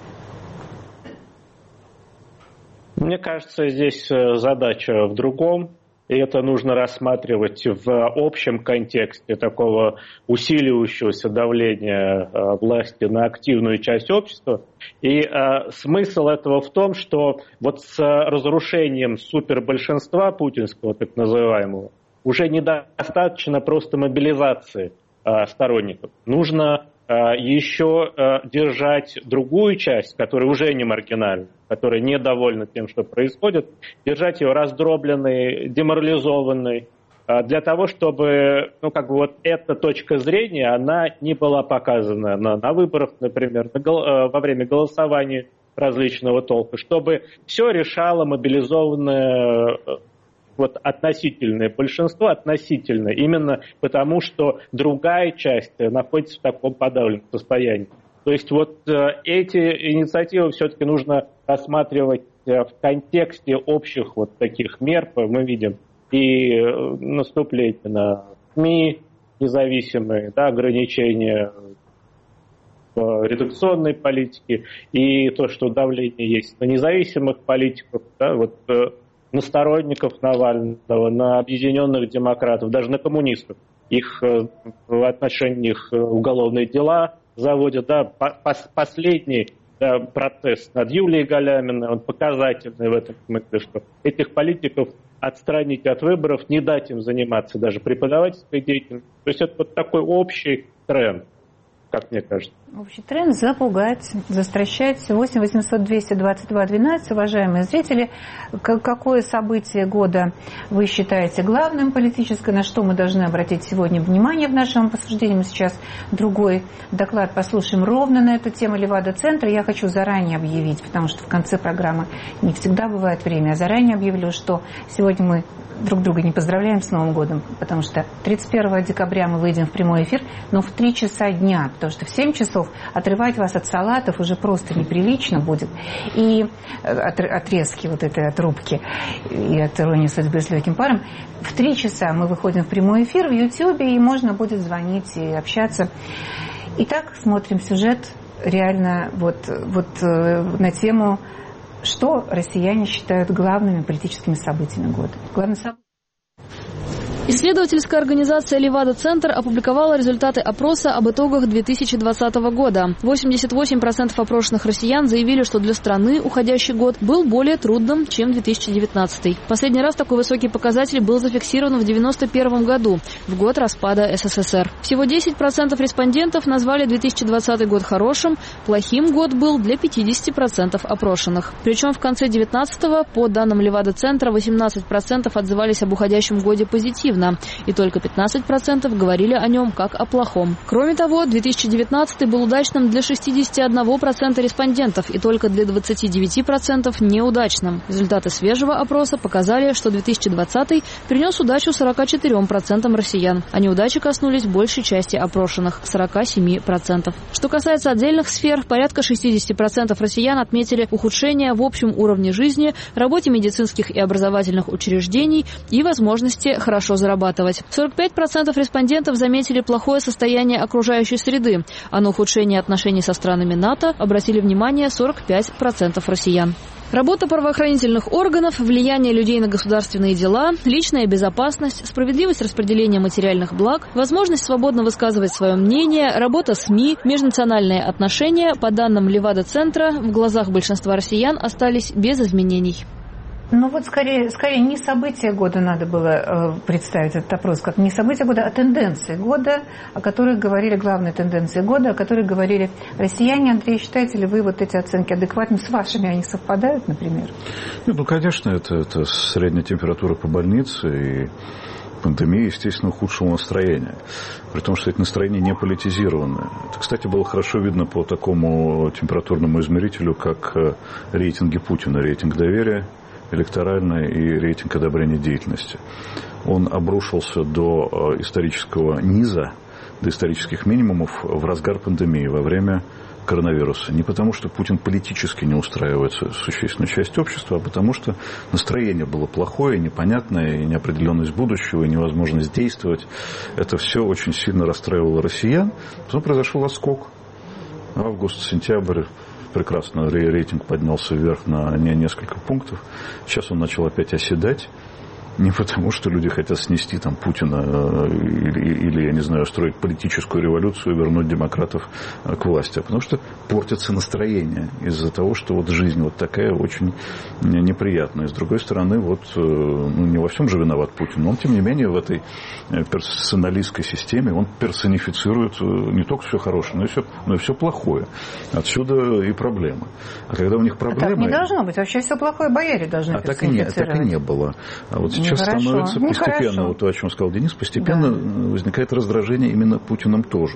Мне кажется, здесь задача в другом, и это нужно рассматривать в общем контексте такого усиливающегося давления власти на активную часть общества. И смысл этого в том, что вот с разрушением супербольшинства путинского, так называемого, уже недостаточно просто мобилизации сторонников. Нужно еще держать другую часть, которая уже не маргинальна, которая недовольна тем, что происходит, держать ее раздробленной, деморализованной, для того, чтобы вот эта точка зрения, она не была показана на выборах, например, во время голосования различного толка, чтобы все решало мобилизованное относительное большинство, именно потому, что другая часть находится в таком подавленном состоянии. То есть эти инициативы все-таки нужно рассматривать в контексте общих таких мер. Мы видим и наступление на СМИ независимые, ограничения в редакционной политике, и то, что давление есть на независимых политиков, на сторонников Навального, на объединенных демократов, даже на коммунистов. В отношении них уголовные дела заводят. Последний протест над Юлией Галяминой, он показательный в этом смысле, что этих политиков отстранить от выборов, не дать им заниматься даже преподавательской деятельностью. То есть это такой общий тренд, как мне кажется. Общий тренд — запугать, застращать. 8 800 222 12. Уважаемые зрители, какое событие года вы считаете главным политическое, на что мы должны обратить сегодня внимание в нашем обсуждении? Мы сейчас другой доклад послушаем ровно на эту тему Левада-центра. Я хочу заранее объявить, потому что в конце программы не всегда бывает время. Я заранее объявлю, что сегодня мы друг друга не поздравляем с Новым годом, потому что 31 декабря мы выйдем в прямой эфир, но в 3 часа дня, потому что в 7 часов отрывать вас от салатов уже просто неприлично будет. И отрезки этой отрубки и от иронии судьбы с легким паром. В 3 часа мы выходим в прямой эфир в Ютьюбе, и можно будет звонить и общаться. Итак, смотрим сюжет реально на тему, что россияне считают главными политическими событиями года. Главное событие. Исследовательская организация «Левада-центр» опубликовала результаты опроса об итогах 2020 года. 88% опрошенных россиян заявили, что для страны уходящий год был более трудным, чем 2019. Последний раз такой высокий показатель был зафиксирован в 1991 году, в год распада СССР. Всего 10% респондентов назвали 2020 год хорошим, плохим год был для 50% опрошенных. Причем в конце 2019-го, по данным «Левада-центра», 18% отзывались об уходящем годе позитивно, и только 15% говорили о нем как о плохом. Кроме того, 2019 был удачным для 61% респондентов и только для 29% неудачным. Результаты свежего опроса показали, что 2020 принес удачу 44% россиян, а неудачи коснулись большей части опрошенных – 47%. Что касается отдельных сфер, порядка 60% россиян отметили ухудшение в общем уровне жизни, работе медицинских и образовательных учреждений и возможности хорошо зарабатывать. 45% респондентов заметили плохое состояние окружающей среды, а на ухудшение отношений со странами НАТО обратили внимание 45% россиян. Работа правоохранительных органов, влияние людей на государственные дела, личная безопасность, справедливость распределения материальных благ, возможность свободно высказывать свое мнение, работа СМИ, межнациональные отношения, по данным Левада-центра, в глазах большинства россиян остались без изменений. Ну вот скорее не события года надо было представить этот опрос, как не события года, а тенденции года, о которых говорили, главные тенденции года, о которых говорили россияне. Андрей, считаете ли вы вот эти оценки адекватными? С вашими они совпадают, например? Ну, конечно, это средняя температура по больнице, и пандемия, естественно, ухудшила настроение. При том, что эти настроения не политизированы. Это, кстати, было хорошо видно по такому температурному измерителю, как рейтинги Путина, рейтинг доверия электоральный и рейтинг одобрения деятельности. Он обрушился до исторического низа, до исторических минимумов в разгар пандемии, во время коронавируса. Не потому, что Путин политически не устраивает существенную часть общества, а потому, что настроение было плохое, непонятное, и неопределенность будущего, и невозможность действовать. Это все очень сильно расстраивало россиян. Потом произошел отскок. Август, сентябрь. Прекрасно, рейтинг поднялся вверх на несколько пунктов. Сейчас он начал опять оседать. Не потому, что люди хотят снести там Путина или, я не знаю, устроить политическую революцию и вернуть демократов к власти, а потому что портится настроение из-за того, что вот жизнь вот такая очень неприятная. С другой стороны, вот не во всем же виноват Путин, но он, тем не менее, в этой персоналистской системе он персонифицирует не только все хорошее, но и все плохое. Отсюда и проблемы. А когда у них проблемы... Так не должно быть. Вообще все плохое бояре должны персонифицировать. Так и не было. А вот сейчас становится постепенно, вот то, о чем сказал Денис, постепенно возникает раздражение именно Путиным тоже.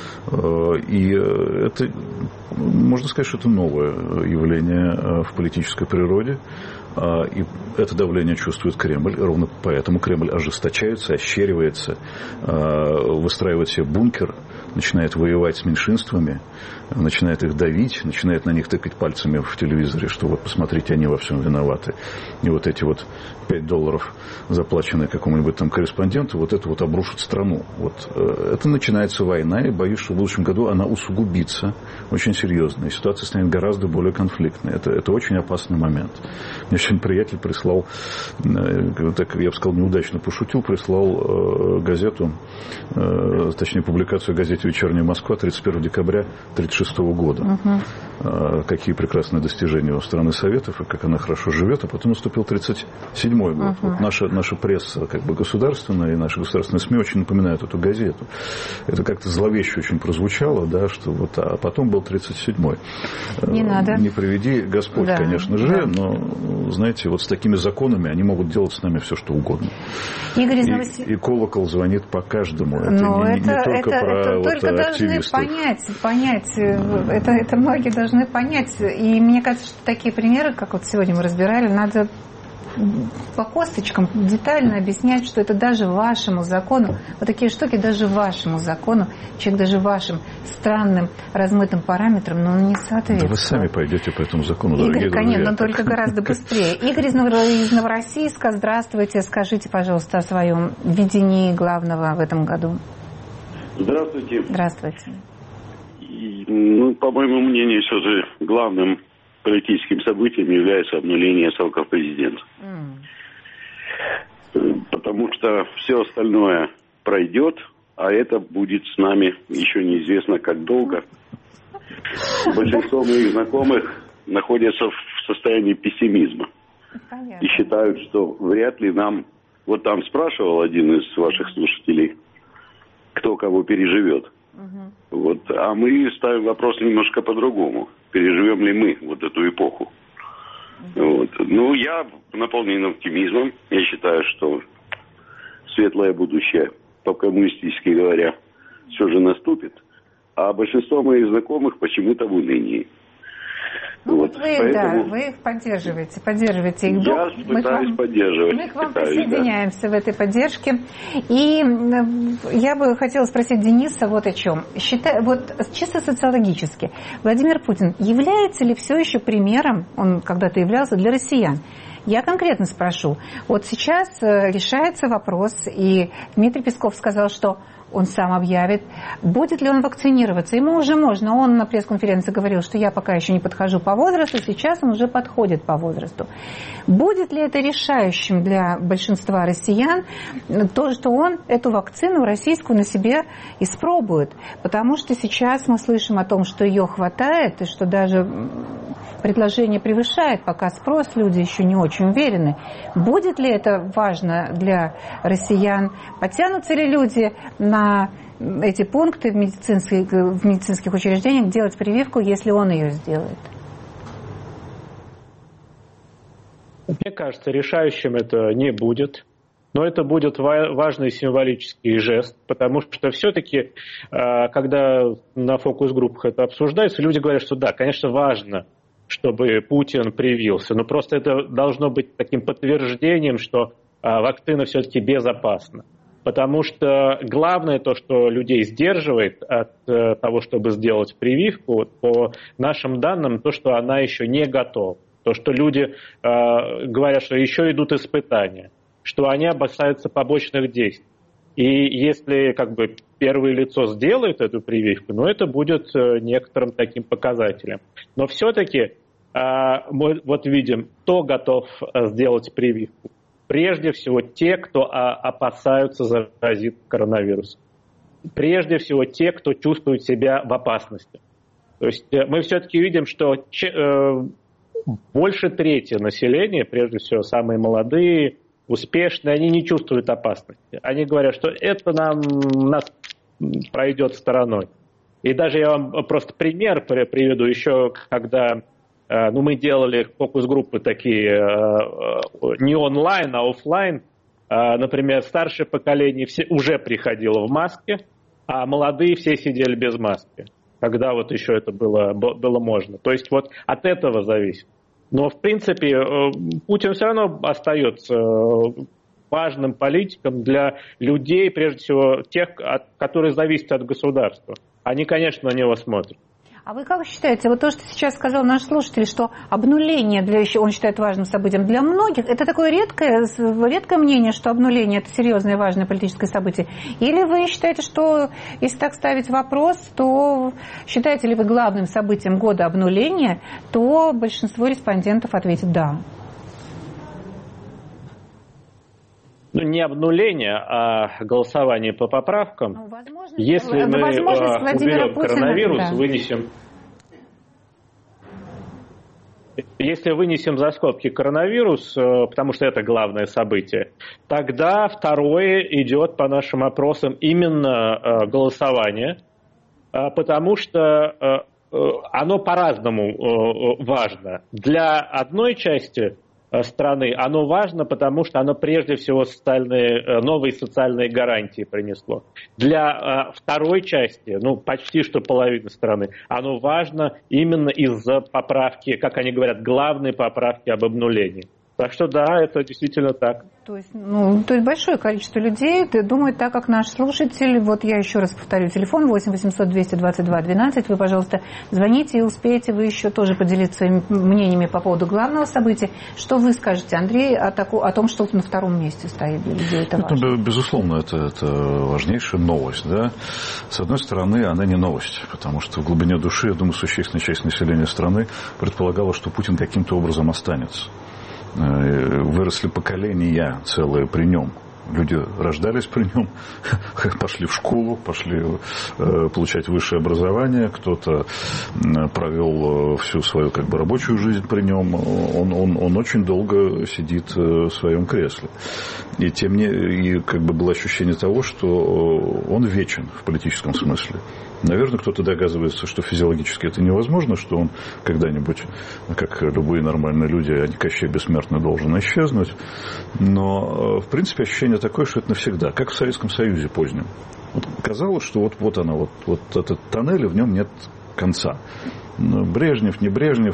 И это, можно сказать, что это новое явление в политической природе. И это давление чувствует Кремль. Ровно поэтому Кремль ожесточается, ощеривается, выстраивает себе бункер, начинает воевать с меньшинствами, начинает их давить, начинает на них тыкать пальцами в телевизоре, что вот посмотрите, они во всем виноваты. И вот эти вот $5, заплаченные какому-нибудь там корреспонденту, вот это вот обрушит страну. Вот это начинается война, и боюсь, что в будущем году она усугубится очень серьезно, и ситуация станет гораздо более конфликтной. Это очень опасный момент. Мне очень приятель прислал, так я бы сказал, неудачно пошутил, прислал газету, точнее публикацию в газете «Вечерняя Москва» 31 декабря 1936 года. Какие прекрасные достижения у страны Советов, и как она хорошо живет, а потом наступил 1937 год. Вот наша пресса как бы государственная, и наши государственные СМИ очень напоминают эту газету. Это как-то зловеще очень прозвучало, да, что вот, а потом был 1937. Не надо. Не приведи Господь, конечно же, но, знаете, вот с такими законами они могут делать с нами все, что угодно. Игорь и колокол звонит по каждому. Это не только про вот активистов. Понять. Это многие должны понять. И мне кажется, что такие примеры, как вот сегодня мы разбирали, надо по косточкам детально объяснять, что это даже вашему закону, вот такие штуки даже вашему закону, человек даже вашим странным размытым параметрам, но он не соответствует. Да вы сами пойдете по этому закону, дорогие Игорь, конечно, но только гораздо быстрее. Игорь из Новороссийска, здравствуйте, скажите, пожалуйста, о своем видении главного в этом году. Здравствуйте. Здравствуйте. Ну, по моему мнению, все же главным политическим событием является обнуление сроков президента. Потому что все остальное пройдет, а это будет с нами еще неизвестно как долго. Большинство моих знакомых находятся в состоянии пессимизма. Понятно. И считают, что вряд ли нам... Вот там спрашивал один из ваших слушателей, кто кого переживет. Вот. А мы ставим вопрос немножко по-другому. Переживем ли мы вот эту эпоху? Вот. Ну, я наполнен оптимизмом. Я считаю, что светлое будущее, по-коммунистически говоря, все же наступит. А большинство моих знакомых почему-то в унынии. Ну, вот вы, поэтому... вы их поддерживаете их. Я пытаюсь поддерживать. Мы к вам присоединяемся в этой поддержке. И я бы хотела спросить Дениса вот о чем. Вот чисто социологически, Владимир Путин является ли все еще примером, он когда-то являлся, для россиян? Я конкретно спрошу. Вот сейчас решается вопрос, и Дмитрий Песков сказал, что он сам объявит, будет ли он вакцинироваться. Ему уже можно. Он на пресс-конференции говорил, что я пока еще не подхожу по возрасту, сейчас он уже подходит по возрасту. Будет ли это решающим для большинства россиян то, что он эту вакцину российскую на себе испробует? Потому что сейчас мы слышим о том, что ее хватает, и что даже предложение превышает пока спрос, люди еще не очень уверены. Будет ли это важно для россиян? Потянутся ли люди на эти пункты в медицинских учреждениях делать прививку, если он ее сделает? Мне кажется, решающим это не будет. Но это будет важный символический жест, потому что все-таки, когда на фокус-группах это обсуждается, люди говорят, что да, конечно, важно, чтобы Путин привился, но просто это должно быть таким подтверждением, что вакцина все-таки безопасна. Потому что главное то, что людей сдерживает от того, чтобы сделать прививку, по нашим данным, то, что она еще не готова. То, что люди говорят, что еще идут испытания, что они опасаются побочных действий. И если первое лицо сделает эту прививку, это будет некоторым таким показателем. Но все-таки мы видим, кто готов сделать прививку. Прежде всего те, кто опасаются заразить коронавирусом. Прежде всего те, кто чувствует себя в опасности. То есть мы все-таки видим, что больше трети населения, прежде всего самые молодые, успешные, они не чувствуют опасности. Они говорят, что это нас пройдет стороной. И даже я вам просто пример приведу. Еще когда мы делали фокус-группы такие не онлайн, а офлайн, например, старшее поколение уже приходило в маске, а молодые все сидели без маски, когда еще это было можно. То есть от этого зависит. Но, в принципе, Путин все равно остается важным политиком для людей, прежде всего тех, которые зависят от государства. Они, конечно, на него смотрят. А вы как считаете, то, что сейчас сказал наш слушатель, что обнуление, он считает важным событием для многих, это такое редкое мнение, что обнуление – это серьезное и важное политическое событие? Или вы считаете, что, если так ставить вопрос, то считаете ли вы главным событием года обнуления, то большинство респондентов ответит «да»? Не обнуление, а голосование по поправкам. Если мы уберем коронавирус, вынесем... Если вынесем за скобки коронавирус, потому что это главное событие, тогда второе идет по нашим опросам именно голосование, потому что оно по-разному важно. Для одной части страны оно важно, потому что оно прежде всего новые социальные гарантии принесло. Для второй части, почти что половины страны, оно важно именно из-за поправки, как они говорят, главной поправки об обнулении. Так что да, это действительно так. То есть большое количество людей думает так, как наш слушатель. Я еще раз повторю, телефон 8 800 222 12. Вы, пожалуйста, звоните и успеете вы еще тоже поделиться своими мнениями по поводу главного события. Что вы скажете, Андрей, о том, что на втором месте стоит для людей? Это важно? Безусловно, это важнейшая новость. Да? С одной стороны, она не новость, потому что в глубине души, я думаю, существенная часть населения страны предполагала, что Путин каким-то образом останется. Выросли поколения целые при нем. Люди рождались при нем, пошли в школу, пошли получать высшее образование. Кто-то провел всю свою рабочую жизнь при нем. Он очень долго сидит в своем кресле. И было ощущение того, что он вечен в политическом смысле. Наверное, кто-то догадывается, что физиологически это невозможно, что он когда-нибудь, как любые нормальные люди, а не Кощей Бессмертный, должен исчезнуть. Но, в принципе, ощущение такое, что это навсегда, как в Советском Союзе позднем. Казалось, что этот тоннель, и в нем нет конца. Брежнев, не Брежнев,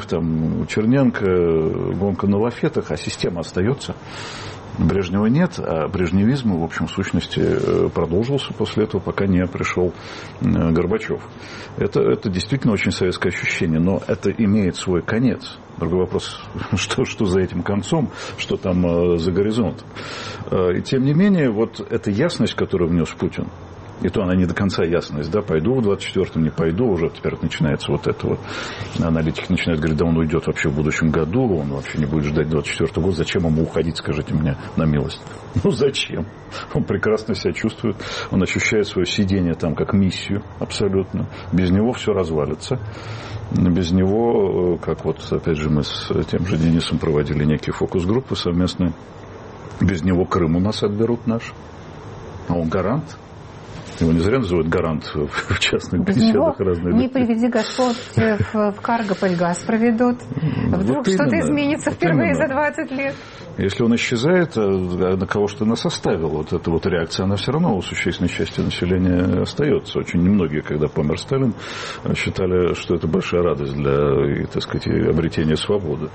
Черненко, гонка на лафетах, а система остается. Брежнева нет, а брежневизм, в общем, в сущности, продолжился после этого, пока не пришел Горбачев. Это действительно очень советское ощущение, но это имеет свой конец. Другой вопрос, что за этим концом, что там за горизонтом. И тем не менее, эта ясность, которую внес Путин, И то она не до конца ясность, да, пойду в 24-м, не пойду, уже теперь начинается вот это вот. Аналитики начинают говорить, да он уйдет вообще в будущем году, он вообще не будет ждать 24-й год, зачем ему уходить, скажите мне на милость. Ну, зачем? Он прекрасно себя чувствует, он ощущает свое сидение там как миссию абсолютно. Без него все развалится. Без него, как вот, опять же, мы с тем же Денисом проводили некие фокус-группы совместные, без него Крым у нас отберут наш. А он гарант. Его не зря называют гарант в частных беседах разных. Не приведи Господь в Каргополь газ проведут. Вдруг вот что-то изменится впервые за 20 лет. Если он исчезает, на кого что нас оставил, вот эта вот реакция, она все равно у существенной части населения остается. Очень немногие, когда помер Сталин, считали, что это большая радость для, так сказать, обретения свободы.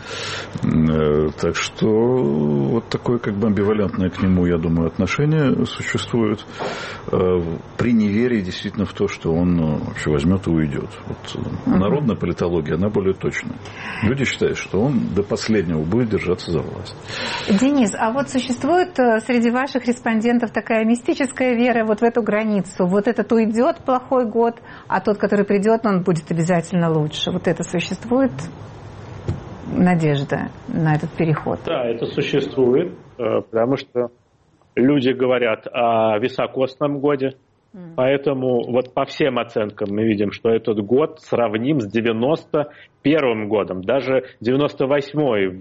Так что вот такое как бы амбивалентное к нему, я думаю, отношение существует. При неверии действительно в то, что он вообще возьмет и уйдет. Вот народная политология, она более точная. Люди считают, что он до последнего будет держаться за власть. Денис, а вот существует среди ваших респондентов такая мистическая вера вот в эту границу? Вот этот уйдет плохой год, а тот, который придет, он будет обязательно лучше. Вот это существует? Надежда на этот переход? Да, это существует, потому что люди говорят о високосном годе. Поэтому вот по всем оценкам мы видим, что этот год сравним с 91-м годом. Даже 98-й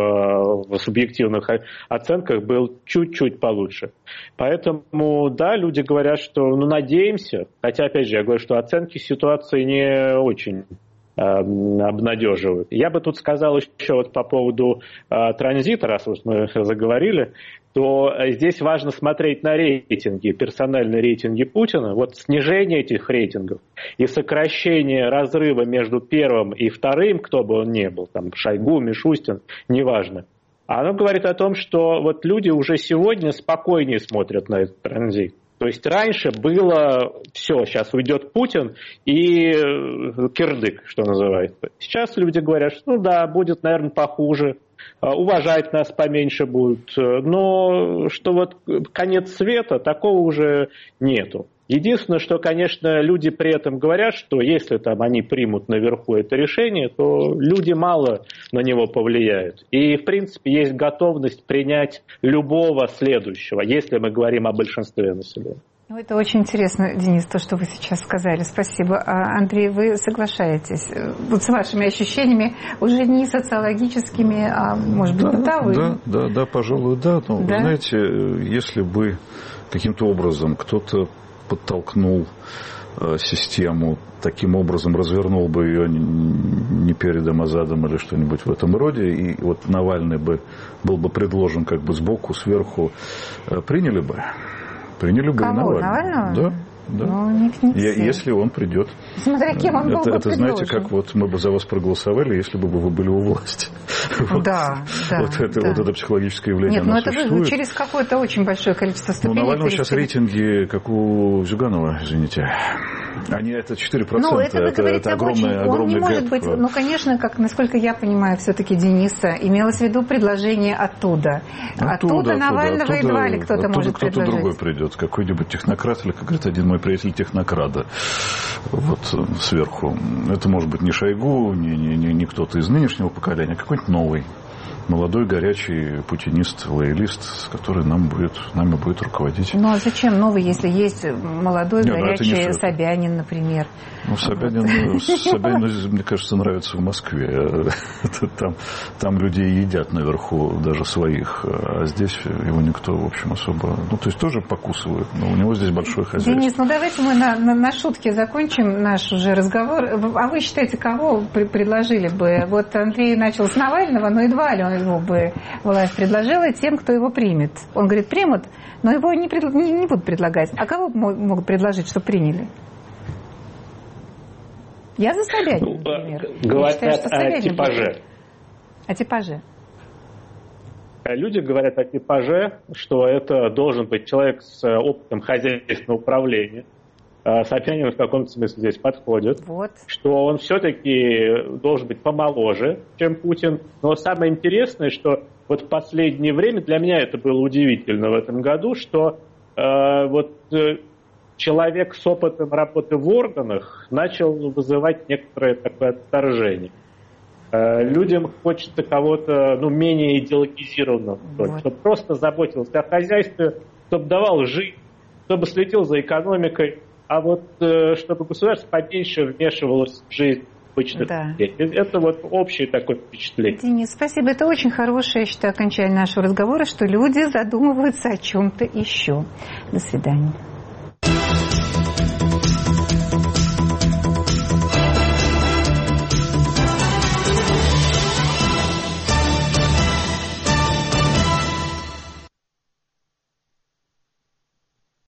в субъективных оценках был чуть-чуть получше. Поэтому, да, люди говорят, что надеемся. Хотя, опять же, я говорю, что оценки ситуации не очень обнадеживают. Я бы тут сказал еще вот по поводу транзита, раз уж мы заговорили, то здесь важно смотреть на рейтинги, персональные рейтинги Путина. Вот снижение этих рейтингов и сокращение разрыва между первым и вторым, кто бы он ни был, там Шойгу, Мишустин, неважно, оно говорит о том, что вот люди уже сегодня спокойнее смотрят на этот транзит. То есть раньше было все, сейчас уйдет Путин и кирдык, что называется. Сейчас люди говорят, что да, будет, наверное, похуже, уважать нас поменьше будут, но что вот конец света, такого уже нету. Единственное, что, конечно, люди при этом говорят, что если там они примут наверху это решение, то люди мало на него повлияют. И, в принципе, есть готовность принять любого следующего, если мы говорим о большинстве населения. Это очень интересно, Денис, то, что вы сейчас сказали. Спасибо. Андрей, вы соглашаетесь вот с вашими ощущениями, уже не социологическими, а, может быть, бытовыми? Да, пожалуй, да. Но, да? Вы знаете, если бы каким-то образом кто-то подтолкнул систему, таким образом развернул бы ее не перед Азадом или что-нибудь в этом роде, и вот Навальный был бы предложен как бы сбоку, сверху, приняли бы и Навального. Да. Ну, если он придет. Смотря кем он был бы это знаете, как вот мы бы за вас проголосовали, если бы вы были у власти. Да. Вот это психологическое явление. Нет, но это вы через какое-то очень большое количество ступеней. У Навального сейчас рейтинги, как у Зюганова, извините. Они это 4%. Ну, это вы говорите об очень... Он не может быть... Ну, конечно, насколько я понимаю, все-таки Дениса имелось в виду предложение оттуда. Оттуда Навального едва ли кто-то может предложить. Кто-то другой придет, какой-нибудь технократ, или, как говорит один мой приятель, технокрада. Вот сверху. Это может быть не Шойгу, не кто-то из нынешнего поколения, а какой-нибудь новый. Молодой, горячий путинист, лоялист, который нами будет руководить. Ну, а зачем новый, если есть молодой, горячий Собянин, например? Ну, Собянин, мне кажется, нравится в Москве. Там людей едят наверху, даже своих. А здесь его никто, в общем, особо... Ну, то есть тоже покусывают, но у него здесь большое хозяйство. Денис, ну давайте мы на шутке закончим наш уже разговор. А вы считаете, кого предложили бы? Вот Андрей начал с Навального, но едва ли он его бы власть предложила тем, кто его примет. Он говорит, примут, но его не будут предлагать. А кого могут предложить, что приняли? Я за Собянина, например. Говорят о типаже. О типаже. Люди говорят о типаже, что это должен быть человек с опытом хозяйственного управления. Собянин в каком-то смысле здесь подходит. Вот. Что он все-таки должен быть помоложе, чем Путин. Но самое интересное, что вот в последнее время, для меня это было удивительно в этом году, что человек с опытом работы в органах начал вызывать некоторое такое отторжение. Людям хочется кого-то менее идеологизированного, чтобы просто заботился о хозяйстве, чтобы давал жизнь, чтобы следил за экономикой, а вот чтобы государство поменьше вмешивалось в жизнь обычных людей. Это вот общее такое впечатление. Денис, спасибо. Это очень хорошее, я считаю, окончание нашего разговора, что люди задумываются о чем-то еще. До свидания.